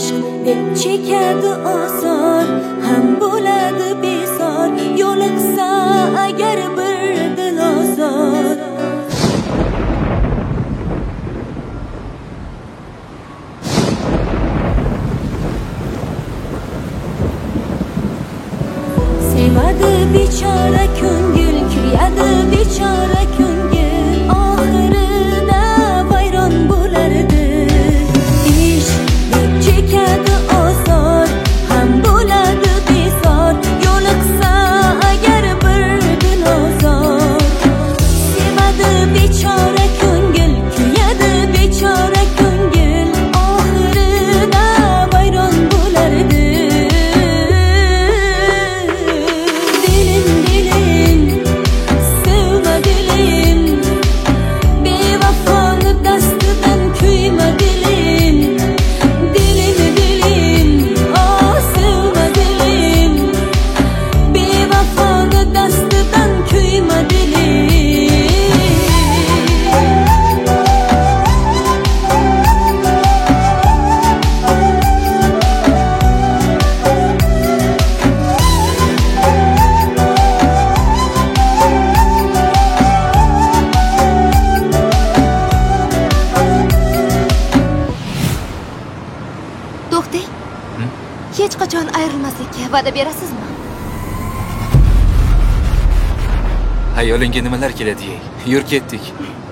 ishq deb chekadi osor, ham bo'ladi bezor, yo'liqsa agar bir dilozor. Sevadi bechora ko'ngil, kuyadi bechora ko'ngil, oxirida vayron bo'lardi. Ishq deb chekadi osor, ham bo'ladi bezor, yo'liqsa agar bir dilozor. Sevadi bechora ko'ngil, kuyadi bechora ko'ngil, oxirida vayron bo'lardi. To'xtang. Hech qachon ayrilmaslikka va'da berasizmi? Hayolingga nimalar keladi? Yur ketdik.